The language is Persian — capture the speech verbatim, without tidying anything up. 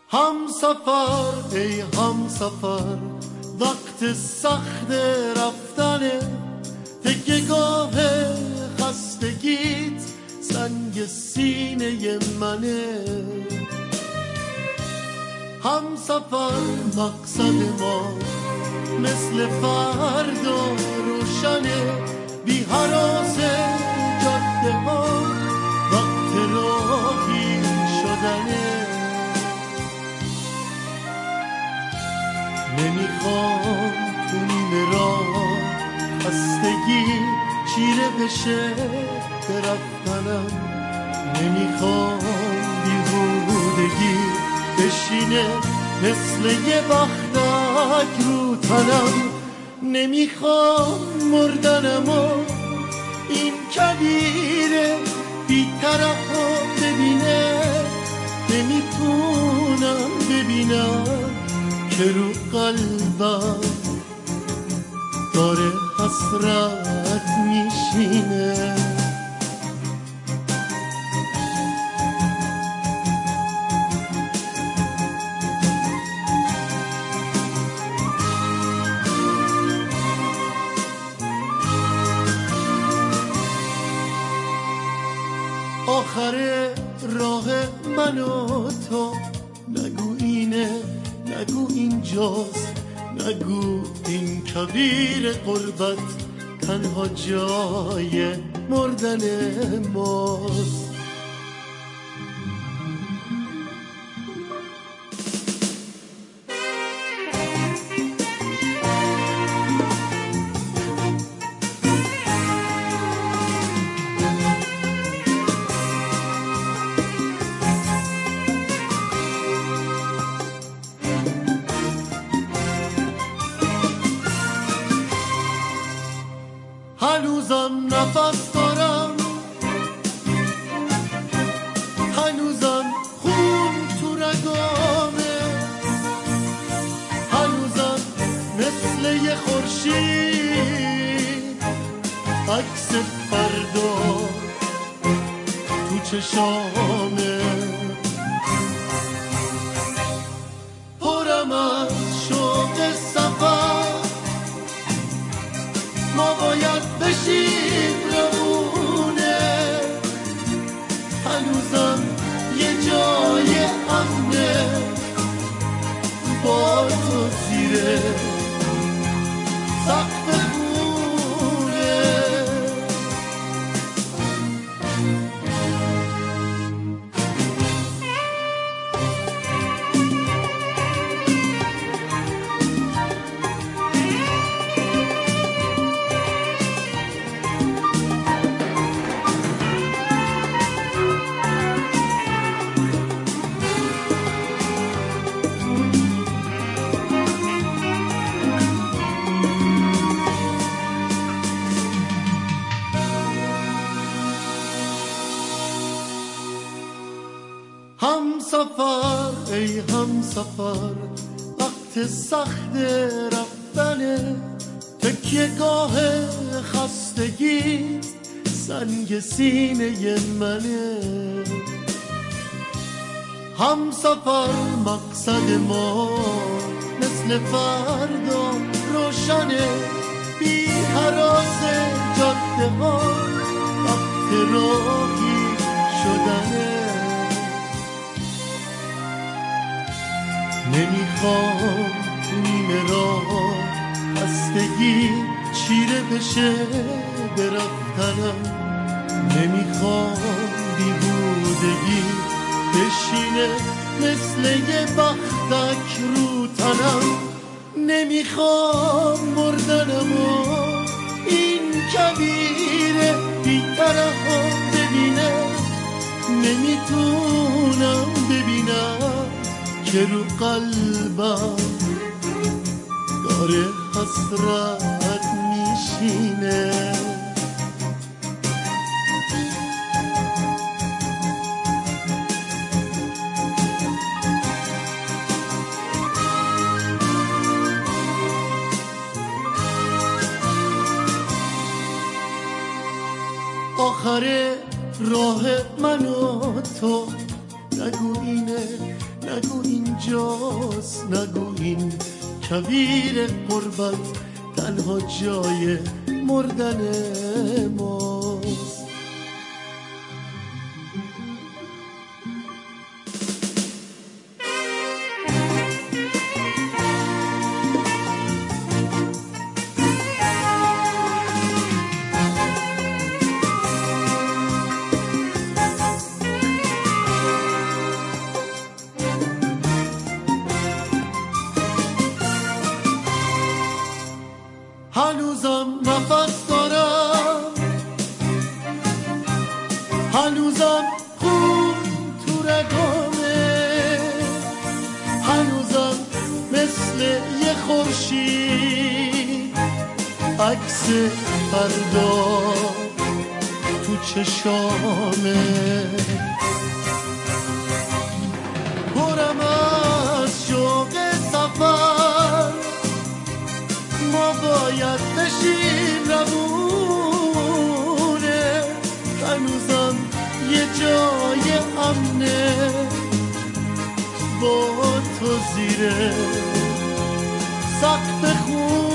هم سفر ای هم سفر وقت سخت رفتنه، تکیه گاه خستگیت سنگ سینه منه. هم سفر مقصد ما مثل فردا روشنه، بی هراس جاده ها وقت راهی شدنه. نمیخوام تو نیمه راه خستگی چیره بشه برفتنم، نمیخوام بیهودگی بشینه مثل یه بختک رو تنم، نمیخوام مردنم و این کبیره بی‌طرف رو ببینه، نمیتونم ببینم که رو قلبم داره حسرت میشینه. آخر راه من و تو، نگو اینه نگو اینجاست، نگو این کویر غربت تنها جای مردن ماست. هنوزم نفس دارم، هنوزم خون تو رگامه، هنوزم مثل یه خورشید عکس فردا تو چشامه. پرم از شوق سفر، ما باید بشیم روونه، هنوزم یه جای امنه با تو زیر سقف خونه. هم سفر ای هم سفر وقت سخت رفتنه، تکیه گاه خستگی سنگ سینه منه. هم سفر مقصد ما مثل فردا روشنه، بی هراس جاده ها وقت راهی شدنه. نمیخوام نیمه راه خستگی چیره بشه برفتنم، نمیخوام بیهودگی بشینه مثل یه بختک رو تنم، نمیخوام مردنم و این کبیره بی‌طرف ببینه، نمیتونم ببینم که رو قلبم داره حسرت میشینه. آخر راه من و تو، نگو اینه نگو اینجاست، نگو این کویر قربت تنها جای مردن ماست. هنوزم نفس دارم، هنوزم خون تو رگامه، هنوزم مثل یه خورشید عکس فردا تو چشامه. پرم از شوق سفر، ما باید بشیم روونه، هنوزم یه جای امنه با تو زیر سقف خون.